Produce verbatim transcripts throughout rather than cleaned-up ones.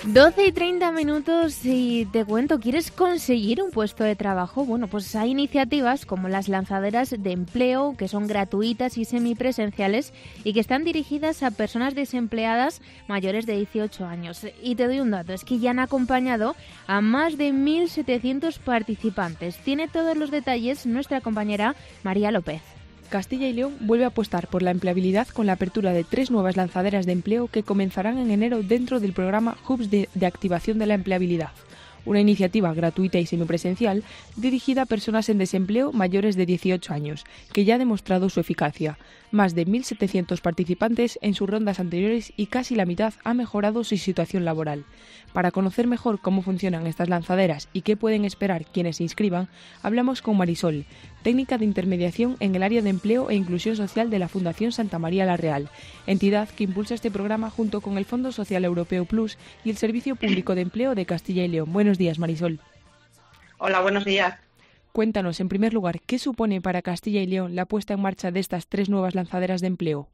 doce y treinta minutos y te cuento, ¿quieres conseguir un puesto de trabajo? Bueno, pues hay iniciativas como las lanzaderas de empleo que son gratuitas y semipresenciales y que están dirigidas a personas desempleadas mayores de dieciocho años. Y te doy un dato, es que ya han acompañado a más de mil setecientos participantes. Tiene todos los detalles nuestra compañera María López. Castilla y León vuelve a apostar por la empleabilidad con la apertura de tres nuevas lanzaderas de empleo que comenzarán en enero dentro del programa Hubs de, de Activación de la Empleabilidad, una iniciativa gratuita y semipresencial dirigida a personas en desempleo mayores de dieciocho años, que ya ha demostrado su eficacia. Más de mil setecientos participantes en sus rondas anteriores y casi la mitad ha mejorado su situación laboral. Para conocer mejor cómo funcionan estas lanzaderas y qué pueden esperar quienes se inscriban, hablamos con Marisol, técnica de intermediación en el área de empleo e inclusión social de la Fundación Santa María la Real, entidad que impulsa este programa junto con el Fondo Social Europeo Plus y el Servicio Público de Empleo de Castilla y León. Buenos días, Marisol. Hola, buenos días. Cuéntanos, en primer lugar, ¿qué supone para Castilla y León la puesta en marcha de estas tres nuevas lanzaderas de empleo?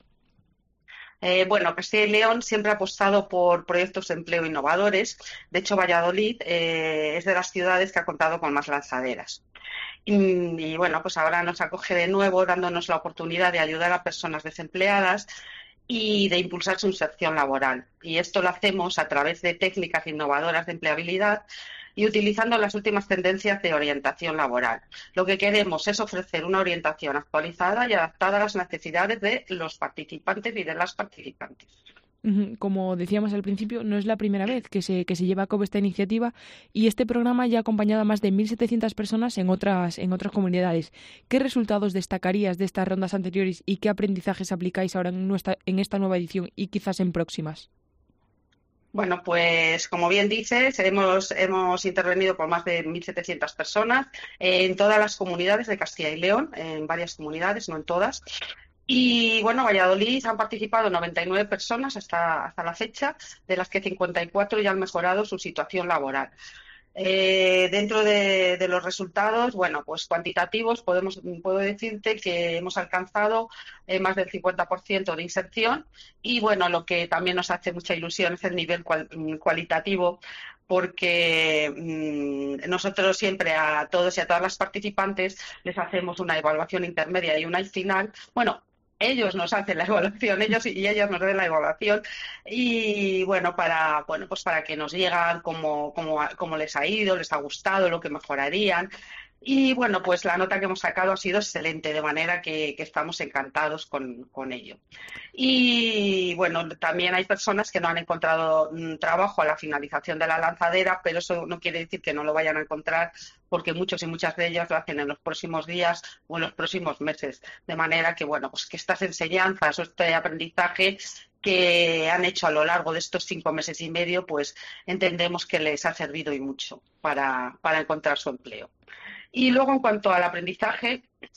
Eh, bueno, Castilla y León siempre ha apostado por proyectos de empleo innovadores. De hecho, Valladolid eh, es de las ciudades que ha contado con más lanzaderas. Y, y bueno, pues ahora nos acoge de nuevo, dándonos la oportunidad de ayudar a personas desempleadas y de impulsar su inserción laboral. Y esto lo hacemos a través de técnicas innovadoras de empleabilidad y utilizando las últimas tendencias de orientación laboral. Lo que queremos es ofrecer una orientación actualizada y adaptada a las necesidades de los participantes y de las participantes. Como decíamos al principio, no es la primera vez que se, que se lleva a cabo esta iniciativa y este programa ya ha acompañado a más de mil setecientas personas en otras, en otras comunidades. ¿Qué resultados destacarías de estas rondas anteriores y qué aprendizajes aplicáis ahora en, nuestra, en esta nueva edición y quizás en próximas? Bueno, pues como bien dices, hemos, hemos intervenido por más de mil setecientas personas en todas las comunidades de Castilla y León, en varias comunidades, no en todas. Y bueno, Valladolid han participado noventa y nueve personas hasta, hasta la fecha, de las que cincuenta y cuatro ya han mejorado su situación laboral. Eh, dentro de, de los resultados, bueno, pues cuantitativos, podemos, puedo decirte que hemos alcanzado eh, más del cincuenta por ciento de inserción y, bueno, lo que también nos hace mucha ilusión es el nivel cual, cualitativo, porque mmm, nosotros siempre a todos y a todas las participantes les hacemos una evaluación intermedia y una al final. Bueno, ellos nos hacen la evaluación, ellos y ellas nos hacen la evaluación y bueno, para bueno pues para que nos digan cómo, cómo, cómo les ha ido, les ha gustado, lo que mejorarían. Y bueno, pues la nota que hemos sacado ha sido excelente, de manera que, que estamos encantados con, con ello. Y bueno, también hay personas que no han encontrado mm, trabajo a la finalización de la lanzadera, pero eso no quiere decir que no lo vayan a encontrar, porque muchos y muchas de ellas lo hacen en los próximos días o en los próximos meses. De manera que, bueno, pues que estas enseñanzas o este aprendizaje que han hecho a lo largo de estos cinco meses y medio, pues entendemos que les ha servido y mucho para, para encontrar su empleo. Y luego, en cuanto al aprendizaje,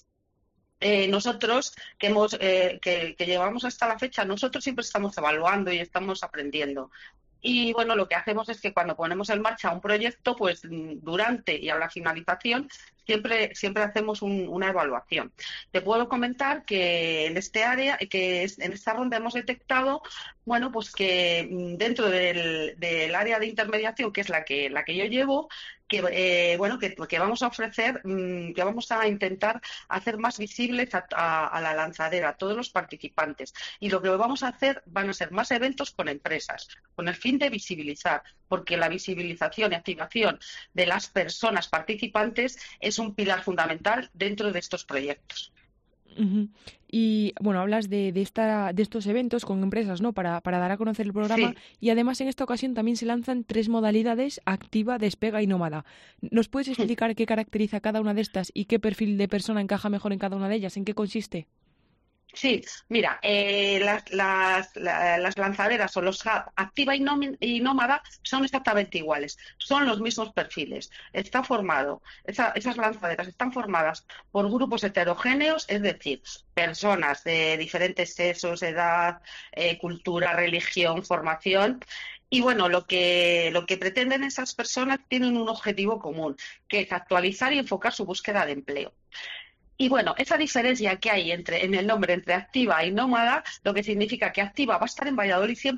eh, nosotros que, hemos, eh, que, que llevamos hasta la fecha, nosotros siempre estamos evaluando y estamos aprendiendo. Y bueno, lo que hacemos es que cuando ponemos en marcha un proyecto, pues durante y a la finalización, siempre, siempre hacemos un, una evaluación. Te puedo comentar que en este área, que es, en esta ronda hemos detectado, bueno, pues que dentro del, del área de intermediación, que es la que, la que yo llevo, que eh, bueno que, que vamos a ofrecer, mmm, que vamos a intentar hacer más visibles a, a, a la lanzadera, a todos los participantes. Y lo que vamos a hacer van a ser más eventos con empresas, con el fin de visibilizar, porque la visibilización y activación de las personas participantes es un pilar fundamental dentro de estos proyectos. Uh-huh. Y bueno, hablas de, de, esta, de estos eventos con empresas, ¿no? Para, para dar a conocer el programa. Sí. Y además en esta ocasión también se lanzan tres modalidades: activa, despega y nómada. ¿Nos puedes explicar qué caracteriza cada una de estas y qué perfil de persona encaja mejor en cada una de ellas? ¿En qué consiste? Sí, mira, eh, las, las, las lanzaderas o los hubs activa y, nom- y nómada son exactamente iguales, son los mismos perfiles. Está formado, esa, esas lanzaderas están formadas por grupos heterogéneos, es decir, personas de diferentes sexos, edad, eh, cultura, religión, formación. Y bueno, lo que, lo que pretenden esas personas tienen un objetivo común, que es actualizar y enfocar su búsqueda de empleo. Y bueno, esa diferencia que hay entre en el nombre entre activa y nómada, lo que significa que activa va a estar en Valladolid siempre,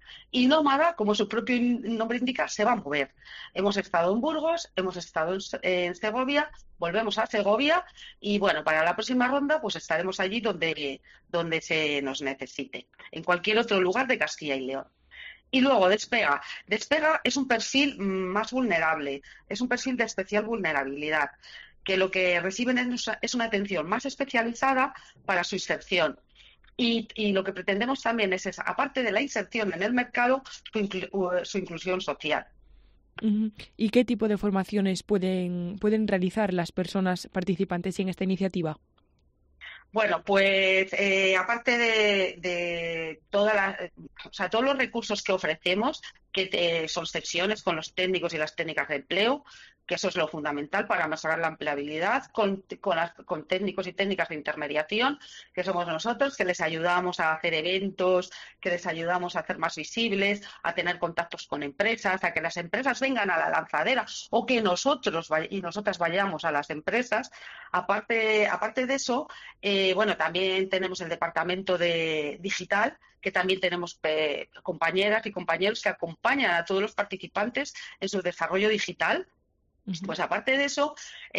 Y nómada, como su propio nombre indica, se va a mover. Hemos estado en Burgos, hemos estado en, en Segovia, volvemos a Segovia y bueno, para la próxima ronda pues estaremos allí donde, donde se nos necesite, en cualquier otro lugar de Castilla y León. Y luego Despega. Despega es un perfil más vulnerable, es un perfil de especial vulnerabilidad, que lo que reciben es una atención más especializada para su inserción. Y, y lo que pretendemos también es, esa, aparte de la inserción en el mercado, su, inclu su inclusión social. ¿Y qué tipo de formaciones pueden, pueden realizar las personas participantes en esta iniciativa? Bueno, pues eh, aparte de, de toda la, o sea, todos los recursos que ofrecemos, que te, son sesiones con los técnicos y las técnicas de empleo, que eso es lo fundamental para mejorar la empleabilidad, con, con, las, con técnicos y técnicas de intermediación, que somos nosotros, que les ayudamos a hacer eventos, que les ayudamos a hacer más visibles, a tener contactos con empresas, a que las empresas vengan a la lanzadera o que nosotros y nosotras vayamos a las empresas. Aparte, aparte de eso, eh, bueno, también tenemos el departamento de digital, que también tenemos eh, compañeras y compañeros que acompañan a todos los participantes en su desarrollo digital. Pues aparte de eso,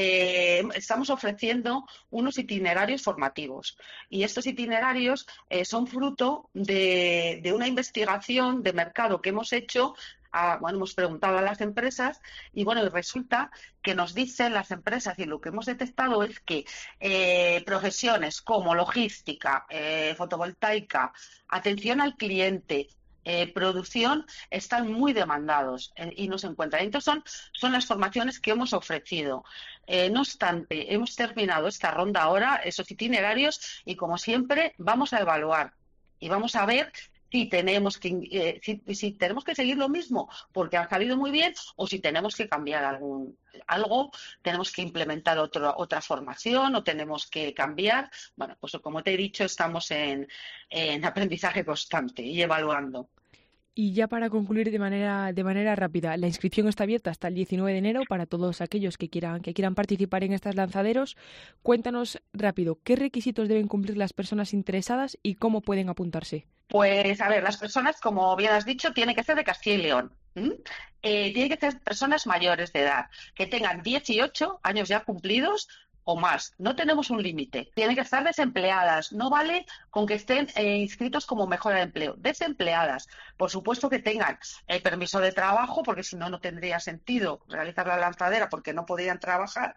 eh, estamos ofreciendo unos itinerarios formativos y estos itinerarios eh, son fruto de, de una investigación de mercado que hemos hecho. A, bueno, hemos preguntado a las empresas y bueno, y resulta que nos dicen las empresas y lo que hemos detectado es que eh, profesiones como logística, eh, fotovoltaica, atención al cliente, Eh, producción, están muy demandados eh, y no se encuentran. Entonces son, son las formaciones que hemos ofrecido. Eh, no obstante, hemos terminado esta ronda ahora, esos itinerarios, y como siempre vamos a evaluar y vamos a ver si tenemos que eh, si, si tenemos que seguir lo mismo porque ha salido muy bien o si tenemos que cambiar algún algo, tenemos que implementar otro, otra formación o tenemos que cambiar. Bueno, pues como te he dicho, estamos en, en aprendizaje constante y evaluando. Y ya para concluir de manera de manera rápida, la inscripción está abierta hasta el diecinueve de enero para todos aquellos que quieran que quieran participar en estas lanzaderos. Cuéntanos rápido, ¿qué requisitos deben cumplir las personas interesadas y cómo pueden apuntarse? Pues, a ver, las personas, como bien has dicho, tienen que ser de Castilla y León. ¿Mm? Eh, tienen que ser personas mayores de edad, que tengan dieciocho años ya cumplidos o más. No tenemos un límite. Tienen que estar desempleadas. No vale con que estén eh, inscritos como mejora de empleo. Desempleadas. Por supuesto que tengan el permiso de trabajo, porque si no, no tendría sentido realizar la lanzadera porque no podrían trabajar.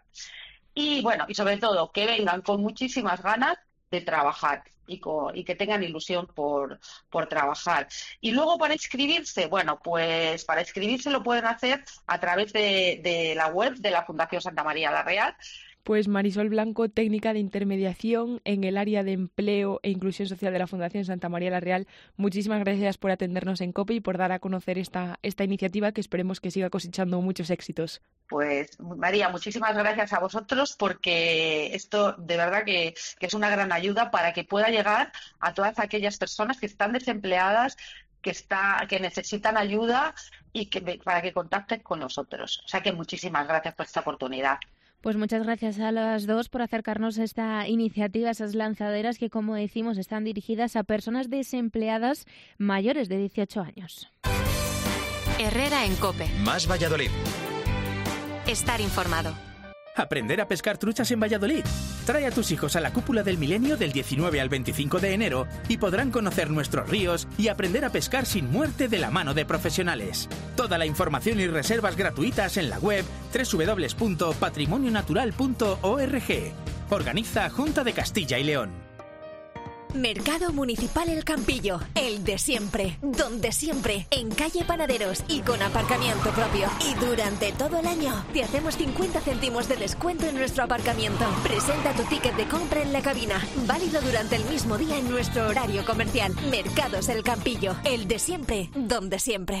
Y bueno, y sobre todo, que vengan con muchísimas ganas de trabajar y, con, y que tengan ilusión por, por trabajar. Y luego para inscribirse, bueno, pues para inscribirse lo pueden hacer a través de, de la web de la Fundación Santa María la Real. Pues Marisol Blanco, técnica de intermediación en el área de empleo e inclusión social de la Fundación Santa María la Real, muchísimas gracias por atendernos en COPE y por dar a conocer esta, esta iniciativa que esperemos que siga cosechando muchos éxitos. Pues María, muchísimas gracias a vosotros porque esto de verdad que, que es una gran ayuda para que pueda llegar a todas aquellas personas que están desempleadas, que, está, que necesitan ayuda y que para que contacten con nosotros. O sea que muchísimas gracias por esta oportunidad. Pues muchas gracias a las dos por acercarnos a esta iniciativa, esas lanzaderas que, como decimos, están dirigidas a personas desempleadas mayores de dieciocho años. Herrera en COPE. Más Valladolid. Estar informado. Aprender a pescar truchas en Valladolid. Trae a tus hijos a la Cúpula del Milenio del diecinueve al veinticinco de enero y podrán conocer nuestros ríos y aprender a pescar sin muerte de la mano de profesionales. Toda la información y reservas gratuitas en la web doble u doble u doble u punto patrimonio natural punto org. Organiza Junta de Castilla y León. Mercado Municipal El Campillo, el de siempre, donde siempre, en calle Panaderos y con aparcamiento propio. Y durante todo el año te hacemos cincuenta céntimos de descuento en nuestro aparcamiento. Presenta tu ticket de compra en la cabina, válido durante el mismo día en nuestro horario comercial. Mercados El Campillo, el de siempre, donde siempre.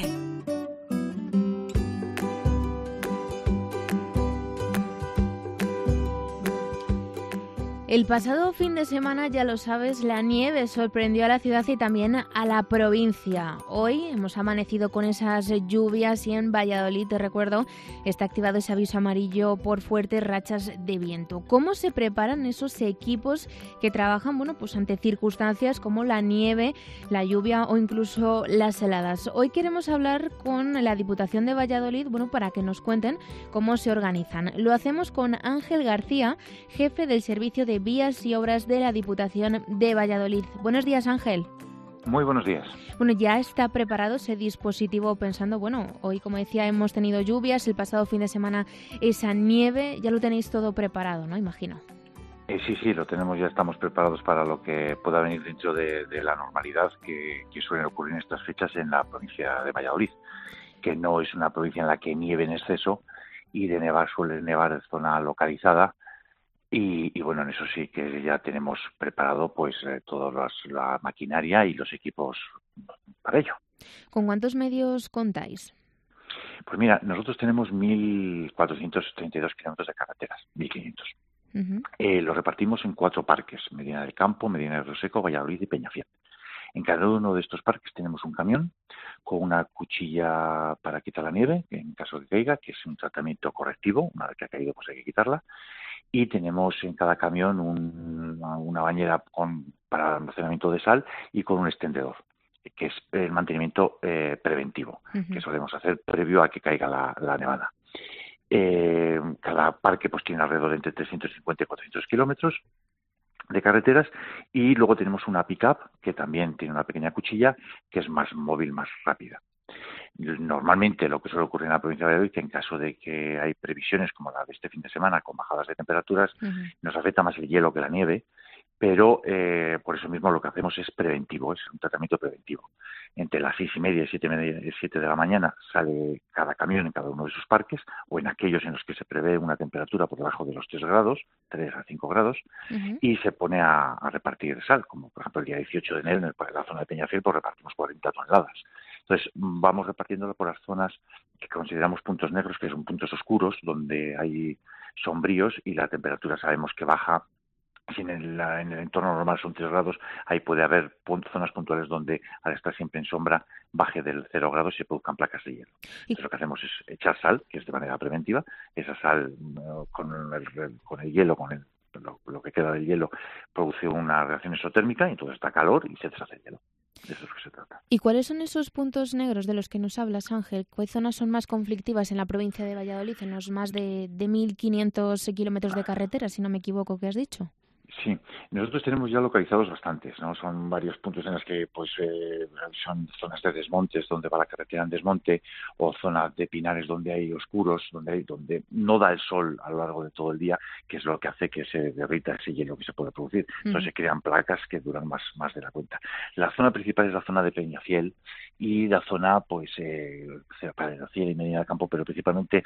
El pasado fin de semana, ya lo sabes, la nieve sorprendió a la ciudad y también a la provincia. Hoy hemos amanecido con esas lluvias y en Valladolid, te recuerdo, está activado ese aviso amarillo por fuertes rachas de viento. ¿Cómo se preparan esos equipos que trabajan, bueno, pues ante circunstancias como la nieve, la lluvia o incluso las heladas? Hoy queremos hablar con la Diputación de Valladolid, bueno, para que nos cuenten cómo se organizan. Lo hacemos con Ángel García, jefe del Servicio de Vías y Obras de la Diputación de Valladolid. Buenos días, Ángel. Muy buenos días. Bueno, ya está preparado ese dispositivo pensando, bueno, hoy, como decía, hemos tenido lluvias, el pasado fin de semana esa nieve, ya lo tenéis todo preparado, ¿no? Imagino. Eh, sí, sí, lo tenemos, ya estamos preparados para lo que pueda venir dentro de, de la normalidad que, que suelen ocurrir en estas fechas en la provincia de Valladolid, que no es una provincia en la que nieve en exceso y de nevar suele nevar en zona localizada. Y, y bueno, en eso sí que ya tenemos preparado pues eh, toda las, la maquinaria y los equipos para ello. ¿Con cuántos medios contáis? Pues mira, nosotros tenemos mil cuatrocientos treinta y dos kilómetros de carreteras, mil quinientos. Uh-huh. Eh, lo repartimos en cuatro parques, Medina del Campo, Medina del Rioseco, Valladolid y Peñafiel. En cada uno de estos parques tenemos un camión con una cuchilla para quitar la nieve, en caso de que caiga, que es un tratamiento correctivo, una vez que ha caído pues hay que quitarla. Y tenemos en cada camión un, una bañera con, para almacenamiento de sal y con un extendedor, que es el mantenimiento eh, preventivo, uh-huh. que solemos hacer previo a que caiga la, la nevada. Eh, cada parque pues tiene alrededor de entre trescientos cincuenta y cuatrocientos kilómetros de carreteras, y luego tenemos una pick-up que también tiene una pequeña cuchilla que es más móvil, más rápida. Normalmente lo que suele ocurrir en la provincia de Valladolid, que en caso de que hay previsiones como la de este fin de semana con bajadas de temperaturas, uh-huh. nos afecta más el hielo que la nieve, pero eh, por eso mismo lo que hacemos es preventivo, es un tratamiento preventivo. Entre las seis y media y siete, media, siete de la mañana sale cada camión en cada uno de sus parques, o en aquellos en los que se prevé una temperatura por debajo de los tres grados, tres a cinco grados, uh-huh. y se pone a, a repartir sal, como por ejemplo el día dieciocho de enero en, el, en la zona de Peñafiel pues repartimos cuarenta toneladas. Entonces vamos repartiéndolo por las zonas que consideramos puntos negros, que son puntos oscuros, donde hay sombríos y la temperatura sabemos que baja. Si en el, en el entorno normal son tres grados, ahí puede haber zonas puntuales donde, al estar siempre en sombra, baje del cero grados y se produzcan placas de hielo. Entonces lo que hacemos es echar sal, que es de manera preventiva. Esa sal con el, con el hielo, con el, lo, lo que queda del hielo, produce una reacción exotérmica y entonces da calor y se deshace el hielo. De eso es lo que se trata. ¿Y cuáles son esos puntos negros de los que nos hablas, Ángel? ¿Cuáles zonas son más conflictivas en la provincia de Valladolid, en los más de, de mil quinientos kilómetros de carretera, si no me equivoco, que has dicho? Sí, nosotros tenemos ya localizados bastantes, ¿no? Son varios puntos en los que pues eh, son zonas de desmontes donde va la carretera en desmonte, o zonas de pinares donde hay oscuros, donde hay donde no da el sol a lo largo de todo el día, que es lo que hace que se derrita ese hielo que se puede producir. Entonces uh-huh. se crean placas que duran más más de la cuenta. La zona principal es la zona de Peñafiel y la zona pues eh, Peñafiel y Medina del Campo, pero principalmente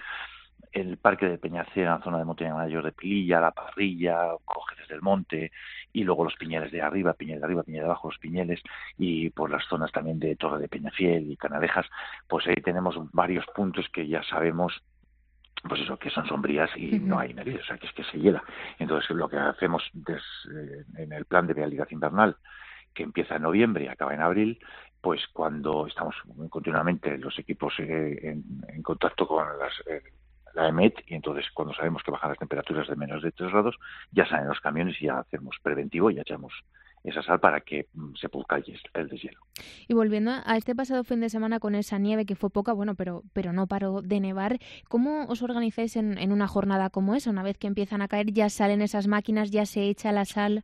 el parque de Peñafiel, la zona de montaña mayor de Pililla, La Parrilla, Cojeces del Monte, y luego los piñeles de arriba, piñeles de arriba, piñeles de abajo, los piñeles, y por las zonas también de Torre de Peñafiel y Canalejas, pues ahí tenemos varios puntos que ya sabemos pues eso, que son sombrías y uh-huh. no hay nariz, o sea, que es que se hiela. Entonces lo que hacemos des, eh, en el plan de vialidad invernal, que empieza en noviembre y acaba en abril, pues cuando estamos continuamente los equipos eh, en, en contacto con las eh, la E M E T, y entonces cuando sabemos que bajan las temperaturas de menos de tres grados, ya salen los camiones y ya hacemos preventivo y ya echamos esa sal para que mm, se produzca el, el deshielo. Y volviendo a este pasado fin de semana con esa nieve que fue poca, bueno, pero pero no paró de nevar, ¿cómo os organizáis en, en una jornada como esa? Una vez que empiezan a caer, ya salen esas máquinas, ya se echa la sal.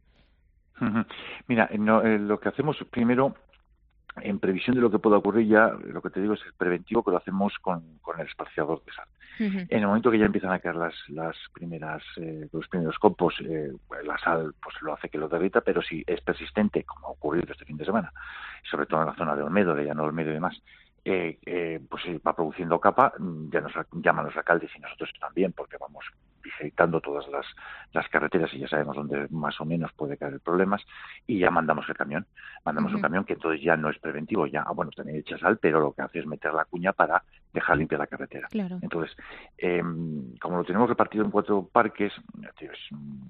Mira, no, eh, lo que hacemos primero, en previsión de lo que pueda ocurrir, ya lo que te digo es el preventivo, que lo hacemos con, con el espaciador de sal. Uh-huh. En el momento que ya empiezan a caer las, las primeras, eh, los primeros copos, eh, la sal pues lo hace que lo derrita, pero si es persistente, como ha ocurrido este fin de semana, sobre todo en la zona de Olmedo, de Llano Olmedo y demás, eh, eh, pues va produciendo capa, ya nos llaman los alcaldes y nosotros también, porque vamos visitando todas las, las carreteras y ya sabemos dónde más o menos puede caer problemas, y ya mandamos el camión, mandamos uh-huh. un camión que entonces ya no es preventivo, ya, bueno, también echa sal, pero lo que hace es meter la cuña para dejar limpia la carretera. Claro. Entonces, eh, como lo tenemos repartido en cuatro parques,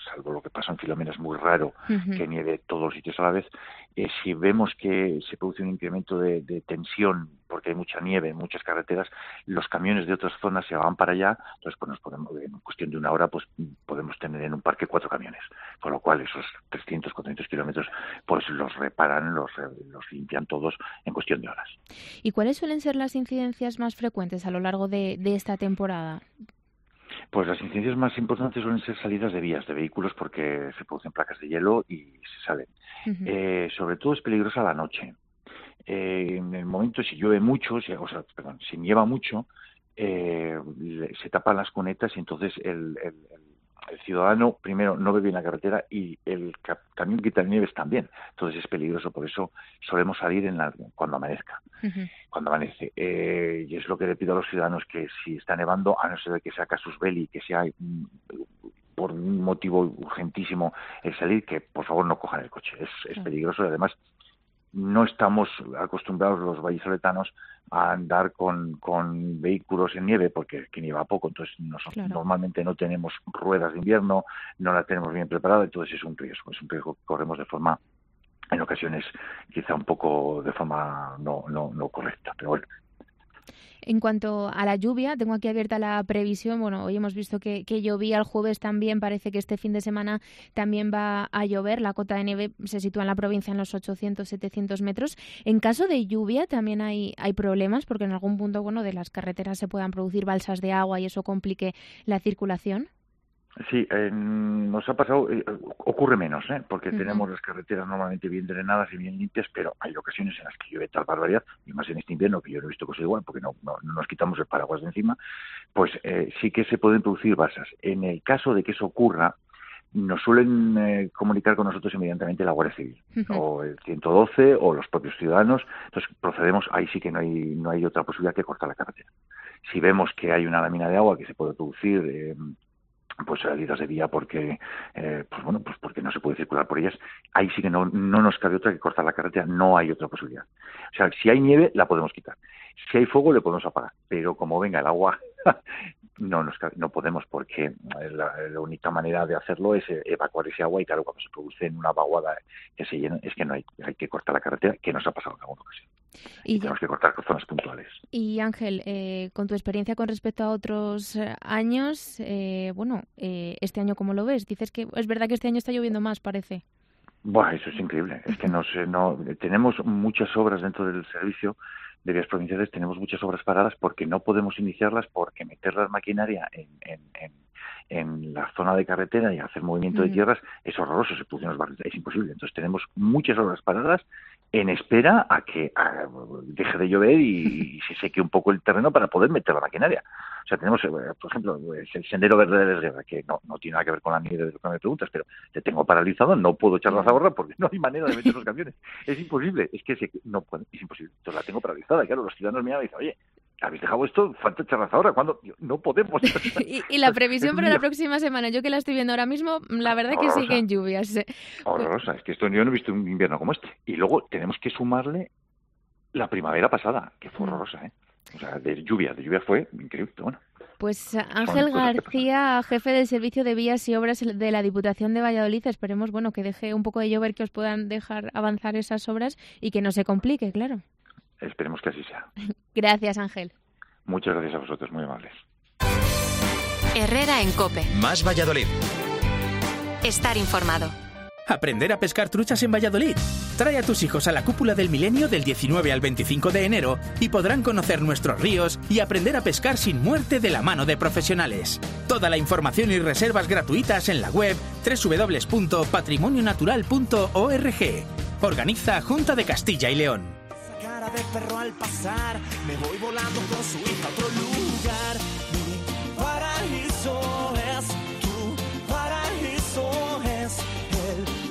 salvo lo que pasa en Filomena, es muy raro Uh-huh. que nieve todos los sitios a la vez. Eh, si vemos que se produce un incremento de, de tensión porque hay mucha nieve en muchas carreteras, los camiones de otras zonas se van para allá, entonces pues nos podemos, en cuestión de una hora, pues podemos tener en un parque cuatro camiones, con lo cual esos trescientos, cuatrocientos kilómetros pues los reparan, los, los limpian todos en cuestión de horas. ¿Y cuáles suelen ser las incidencias más frecuentes a lo largo de, de esta temporada? Pues las incidencias más importantes suelen ser salidas de vías de vehículos porque se producen placas de hielo y se salen. Uh-huh. Eh, sobre todo es peligrosa la noche. Eh, en el momento, si llueve mucho, si, o sea, perdón, si nieva mucho, eh, se tapan las cunetas y entonces el, el, el ciudadano primero no ve bien la carretera y el camión quitanieves también. Entonces es peligroso, por eso solemos salir en la, cuando amanezca, uh-huh. cuando amanece. Eh, y es lo que le pido a los ciudadanos, que si está nevando, a no ser que sea casus belli, que sea mm, por un motivo urgentísimo el salir, que por favor no cojan el coche. Es, es peligroso y además no estamos acostumbrados los vallisoletanos a andar con, con vehículos en nieve porque que nieva poco, entonces nosotros claro. normalmente no tenemos ruedas de invierno, no las tenemos bien preparadas, entonces es un riesgo, es un riesgo que corremos de forma, en ocasiones quizá un poco de forma no, no, no correcta, pero bueno. En cuanto a la lluvia, tengo aquí abierta la previsión. Bueno, hoy hemos visto que, que llovía, el jueves también, parece que este fin de semana también va a llover. La cota de nieve se sitúa en la provincia en los ochocientos, setecientos metros. En caso de lluvia también hay, hay problemas, porque en algún punto bueno, de las carreteras se puedan producir balsas de agua y eso complique la circulación. Sí, eh, nos ha pasado, eh, ocurre menos, ¿eh? porque uh-huh. tenemos las carreteras normalmente bien drenadas y bien limpias, pero hay ocasiones en las que llueve tal barbaridad, y más en este invierno, que yo no he visto cosa igual, porque no, no, no nos quitamos el paraguas de encima, pues eh, sí que se pueden producir balsas. En el caso de que eso ocurra, nos suelen eh, comunicar con nosotros inmediatamente la Guardia Civil, uh-huh. o el ciento doce, o los propios ciudadanos, entonces procedemos, ahí sí que no hay, no hay otra posibilidad que cortar la carretera. Si vemos que hay una lámina de agua que se puede producir, eh, pues salidas de vía porque eh, pues bueno pues porque no se puede circular por ellas, ahí sí que no no nos cabe otra que cortar la carretera, no hay otra posibilidad. O sea, si hay nieve la podemos quitar, si hay fuego le podemos apagar, pero como venga el agua no nos no podemos, porque la, la única manera de hacerlo es evacuar ese agua y claro, cuando se produce en una vaguada que se llena, es que no hay hay que cortar la carretera, que nos ha pasado en alguna ocasión. Y, y tenemos que cortar zonas puntuales. Y Ángel, eh, con tu experiencia con respecto a otros eh, años, eh, bueno, eh, este año ¿cómo lo ves? Dices que es verdad que este año está lloviendo más, parece. Bueno, eso es increíble. Es que nos, eh, no tenemos muchas obras dentro del servicio de vías provinciales, tenemos muchas obras paradas porque no podemos iniciarlas, porque meter la maquinaria en, en, en, en la zona de carretera y hacer movimiento uh-huh. de tierras es horroroso, se producen los barrios, es imposible. Entonces tenemos muchas obras paradas en espera a que a, deje de llover y, y se seque un poco el terreno para poder meter la maquinaria. O sea, tenemos, por ejemplo, el Sendero Verde de Lesguerra, que no, no tiene nada que ver con la nieve de lo que me preguntas, pero te tengo paralizado, no puedo echar la zaborra porque no hay manera de meter los camiones. Es imposible, es que se, no puede, es imposible. Entonces la tengo paralizada. Claro, los ciudadanos me llaman y dicen, oye, ¿habéis dejado esto? Falta echar la zaborra. ¿Cuándo? No podemos. y, y la previsión para la próxima semana, yo que la estoy viendo ahora mismo, la verdad es que siguen lluvias. Horrorosa, es que esto yo no he visto un invierno como este. Y luego tenemos que sumarle la primavera pasada, que fue horrorosa, ¿eh? O sea, de lluvia, de lluvia fue increíble, bueno. Pues Ángel García, jefe del Servicio de Vías y Obras de la Diputación de Valladolid, esperemos bueno que deje un poco de llover, que os puedan dejar avanzar esas obras y que no se complique, claro. Esperemos que así sea. Gracias, Ángel. Muchas gracias a vosotros, muy amables. Herrera en COPE. Más Valladolid. Estar informado. Aprender a pescar truchas en Valladolid. Trae a tus hijos a la Cúpula del Milenio del diecinueve al veinticinco de enero y podrán conocer nuestros ríos y aprender a pescar sin muerte de la mano de profesionales. Toda la información y reservas gratuitas en la web doble u doble u doble u punto patrimonio natural punto org. Organiza Junta de Castilla y León. Cara de perro al pasar, me voy volando con su hija a otro lugar. Mi paraíso es tu paraíso, es el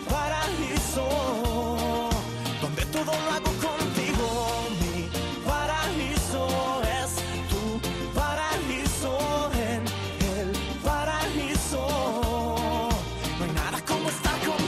paraíso, donde todo lo hago contigo. Mi paraíso es tu paraíso, en el paraíso no hay nada como estar contigo.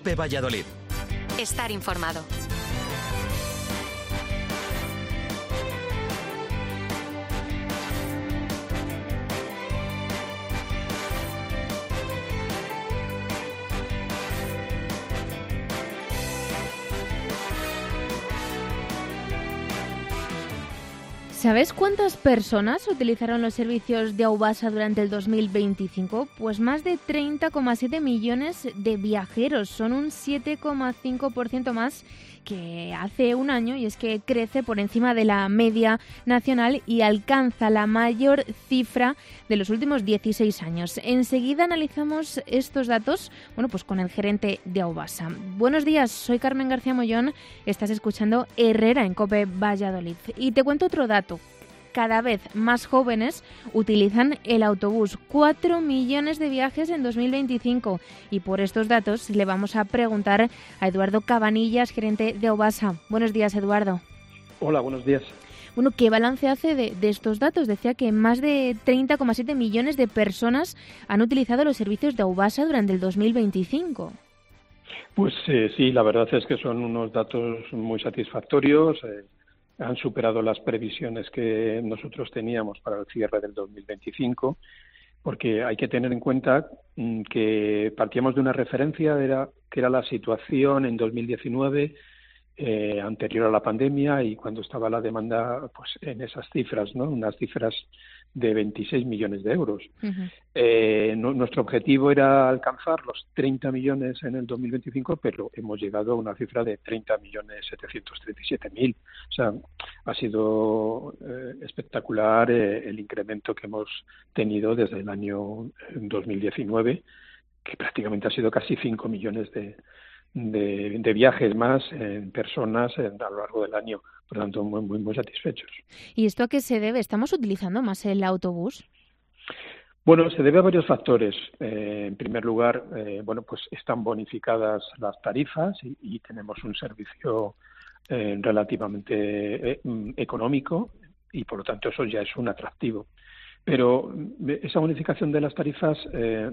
COPE Valladolid. Estar informado. ¿Sabes cuántas personas utilizaron los servicios de Aubasa durante el dos mil veinticinco? Pues más de treinta coma siete millones de viajeros. Son un siete coma cinco por ciento más que hace un año, y es que crece por encima de la media nacional y alcanza la mayor cifra de los últimos dieciséis años. Enseguida analizamos estos datos, bueno, pues con el gerente de Aubasa. Buenos días, soy Carmen García Mollón, estás escuchando Herrera en COPE Valladolid. Y te cuento otro dato. Cada vez más jóvenes utilizan el autobús. Cuatro millones de viajes en dos mil veinticinco. Y por estos datos le vamos a preguntar a Eduardo Cabanillas, gerente de Aubasa. Buenos días, Eduardo. Hola, buenos días. Bueno, ¿qué balance hace de, de estos datos? Decía que más de treinta coma siete millones de personas han utilizado los servicios de Aubasa durante el dos mil veinticinco. Pues eh, sí, la verdad es que son unos datos muy satisfactorios. Eh, han superado las previsiones que nosotros teníamos para el cierre del dos mil veinticinco, porque hay que tener en cuenta que partíamos de una referencia, era, que era la situación en dos mil diecinueve, eh, anterior a la pandemia, y cuando estaba la demanda pues en esas cifras, ¿no? Unas cifras de veintiséis millones de euros. Uh-huh. Eh, no, nuestro objetivo era alcanzar los treinta millones en el dos mil veinticinco, pero hemos llegado a una cifra de treinta millones setecientos treinta y siete mil. O sea, ha sido eh, espectacular eh, el incremento que hemos tenido desde el año dos mil diecinueve, que prácticamente ha sido casi cinco millones de De, de viajes más en personas en, a lo largo del año. Por lo tanto, muy, muy, muy satisfechos. ¿Y esto a qué se debe? ¿Estamos utilizando más el autobús? Bueno, se debe a varios factores. Eh, en primer lugar, eh, bueno, pues están bonificadas las tarifas y, y tenemos un servicio eh, relativamente eh, económico, y por lo tanto eso ya es un atractivo. Pero esa bonificación de las tarifas eh,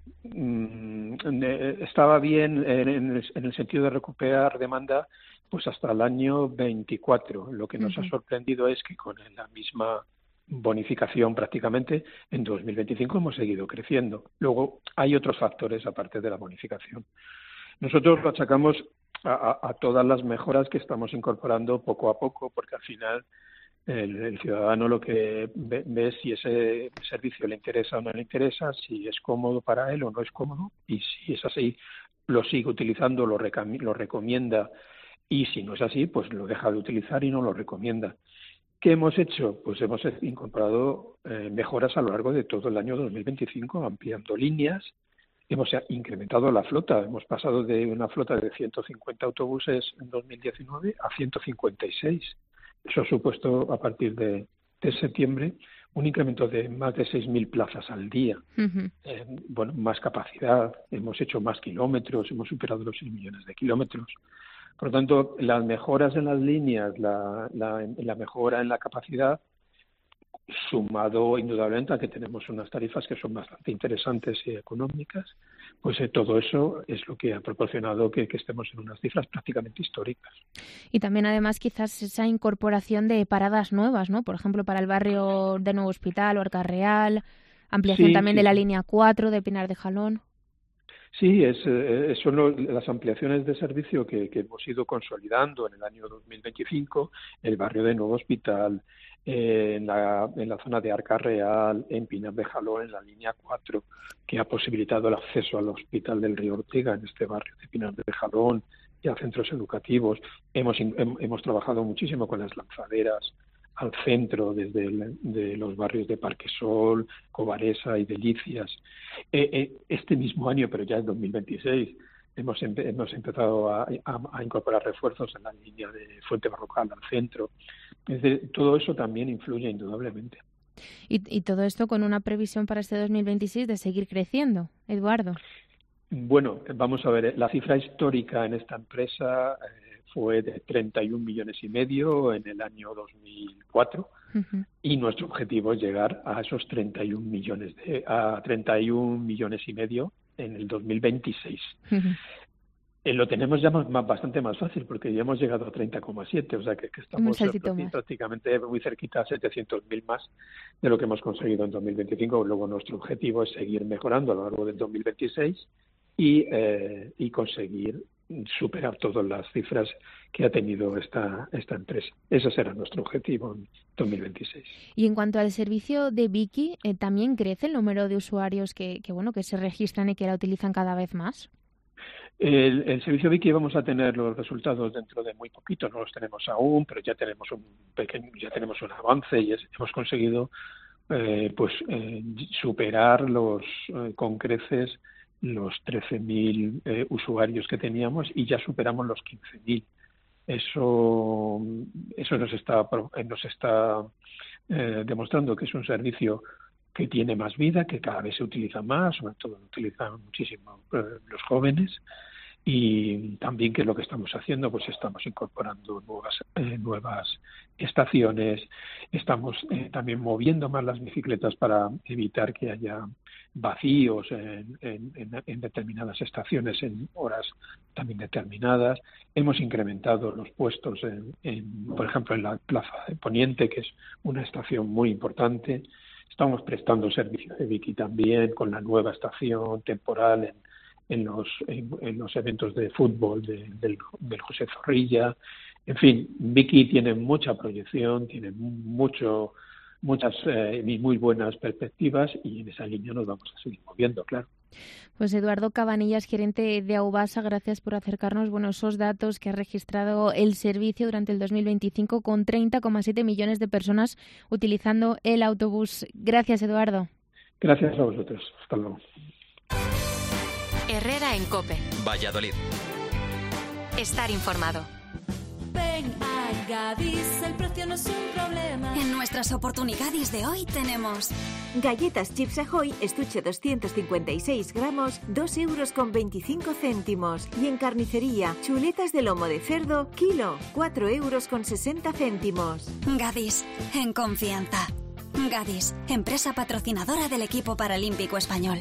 estaba bien en el, en el sentido de recuperar demanda pues hasta el año veinticuatro. Lo que nos uh-huh. ha sorprendido es que con la misma bonificación prácticamente en dos mil veinticinco hemos seguido creciendo. Luego hay otros factores aparte de la bonificación. Nosotros lo achacamos a, a, a todas las mejoras que estamos incorporando poco a poco, porque al final El, el ciudadano lo que ve, ve es si ese servicio le interesa o no le interesa, si es cómodo para él o no es cómodo, y si es así, lo sigue utilizando, lo, recam- lo recomienda, y si no es así, pues lo deja de utilizar y no lo recomienda. ¿Qué hemos hecho? Pues hemos incorporado eh, mejoras a lo largo de todo el año dos mil veinticinco, ampliando líneas, hemos incrementado la flota, hemos pasado de una flota de ciento cincuenta autobuses en dos mil diecinueve a ciento cincuenta y seis. Eso ha supuesto, a partir de, de septiembre, un incremento de más de seis mil plazas al día. Uh-huh. Eh, bueno, más capacidad, hemos hecho más kilómetros, hemos superado los seis millones de kilómetros. Por lo tanto, las mejoras en las líneas, la, la, la mejora en la capacidad, sumado indudablemente a que tenemos unas tarifas que son bastante interesantes y económicas, pues eh, todo eso es lo que ha proporcionado que, que estemos en unas cifras prácticamente históricas. Y también además quizás esa incorporación de paradas nuevas, ¿no? Por ejemplo, para el barrio de Nuevo Hospital o Arca Real, ampliación sí, también sí. de la línea cuatro de Pinar de Jalón. Sí, es, eh, son los, las ampliaciones de servicio que, que hemos ido consolidando en el año dos mil veinticinco, el barrio de Nuevo Hospital, eh, en, la, en la zona de Arca Real, en Pinar de Jalón, en la línea cuatro, que ha posibilitado el acceso al Hospital del Río Ortega, en este barrio de Pinar de Jalón, y a centros educativos. Hemos, hemos trabajado muchísimo con las lanzaderas al centro, desde el, de los barrios de Parquesol, Cobaresa y Delicias. Eh, eh, este mismo año, pero ya en dos mil veintiséis, hemos, empe- hemos empezado a, a, a incorporar refuerzos en la línea de Fuente Barrocal al centro. Es decir, todo eso también influye indudablemente. Y, y todo esto con una previsión para este dos mil veintiséis de seguir creciendo, Eduardo. Bueno, vamos a ver, la cifra histórica en esta empresa eh, fue de treinta y un millones y medio en el año dos mil cuatro, uh-huh. y nuestro objetivo es llegar a esos treinta y un millones de, a treinta y un millones y medio en el dos mil veintiséis. Uh-huh. Eh, lo tenemos ya más, más, bastante más fácil porque ya hemos llegado a treinta coma siete, o sea que, que estamos prácticamente muy cerquita a setecientos mil más de lo que hemos conseguido en dos mil veinticinco. Luego nuestro objetivo es seguir mejorando a lo largo del dos mil veintiséis y, eh, y conseguir superar todas las cifras que ha tenido esta esta empresa. Ese será nuestro objetivo en dos mil veintiséis. Y en cuanto al servicio de Viki, eh, ¿también crece el número de usuarios que, que bueno que se registran y que la utilizan cada vez más? El, el servicio Viki vamos a tener los resultados dentro de muy poquito, no los tenemos aún, pero ya tenemos un pequeño, ya tenemos un avance y es, hemos conseguido eh, pues eh, superar los eh, con creces los trece mil eh, usuarios que teníamos y ya superamos los quince mil. Eso eso nos está nos está eh, demostrando que es un servicio que tiene más vida, que cada vez se utiliza más, sobre todo lo utilizan muchísimo eh, los jóvenes, y también que lo que estamos haciendo, pues estamos incorporando nuevas eh, nuevas estaciones, estamos eh, también moviendo más las bicicletas para evitar que haya vacíos en, en, en determinadas estaciones en horas también determinadas. Hemos incrementado los puestos, en, en, por ejemplo, en la Plaza de Poniente, que es una estación muy importante. Estamos prestando servicio de Viki también con la nueva estación temporal en, en, los, en, en los eventos de fútbol de, del, del José Zorrilla. En fin, Viki tiene mucha proyección, tiene mucho, muchas eh, y muy buenas perspectivas y en esa línea nos vamos a seguir moviendo, claro. Pues Eduardo Cabanillas, gerente de Aubasa, gracias por acercarnos bueno, esos datos que ha registrado el servicio durante el dos mil veinticinco con treinta coma siete millones de personas utilizando el autobús. Gracias, Eduardo. Gracias a vosotros. Hasta luego. Herrera en COPE. Valladolid. Estar informado. Ven a Gadis, el precio no es un problema. En nuestras oportunidades de hoy tenemos galletas Chips Ahoy, estuche doscientos cincuenta y seis gramos, dos euros con veinticinco céntimos. Y en carnicería, chuletas de lomo de cerdo, kilo, cuatro euros con sesenta céntimos. Gadis, en confianza. Gadis, empresa patrocinadora del equipo paralímpico español.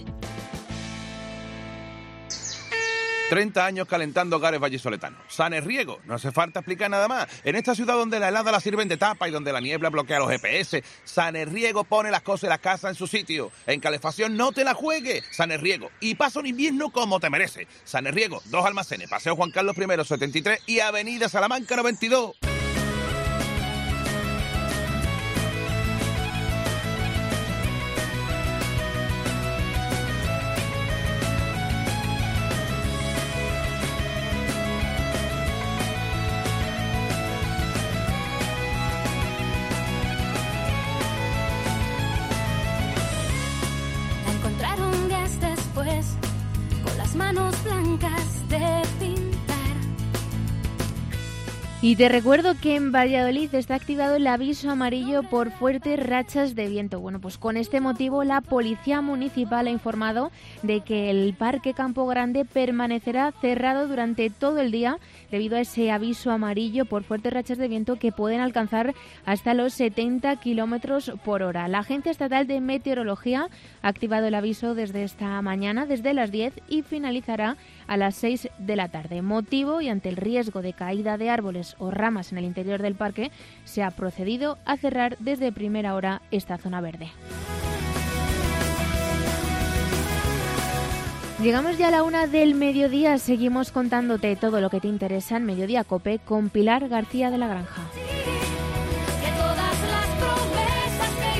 treinta años calentando hogares vallisoletanos. Sanerriego, no hace falta explicar nada más. En esta ciudad donde la helada la sirven de tapa y donde la niebla bloquea los G P S, Sanerriego pone las cosas de la casa en su sitio. En calefacción no te la juegues. Sanerriego. Y pasa un invierno como te merece. Sanerriego, dos almacenes, Paseo Juan Carlos I setenta y tres y Avenida Salamanca noventa y dos. Manos blancas de pintar. Y te recuerdo que en Valladolid está activado el aviso amarillo por fuertes rachas de viento. Bueno, pues con este motivo la Policía Municipal ha informado de que el Parque Campo Grande permanecerá cerrado durante todo el día debido a ese aviso amarillo por fuertes rachas de viento que pueden alcanzar hasta los setenta kilómetros por hora. La Agencia Estatal de Meteorología ha activado el aviso desde esta mañana, desde las diez, y finalizará a las seis de la tarde. Motivo, y ante el riesgo de caída de árboles o ramas en el interior del parque, se ha procedido a cerrar desde primera hora esta zona verde. Llegamos ya a la una del mediodía, seguimos contándote todo lo que te interesa en Mediodía COPE con Pilar García de la Granja.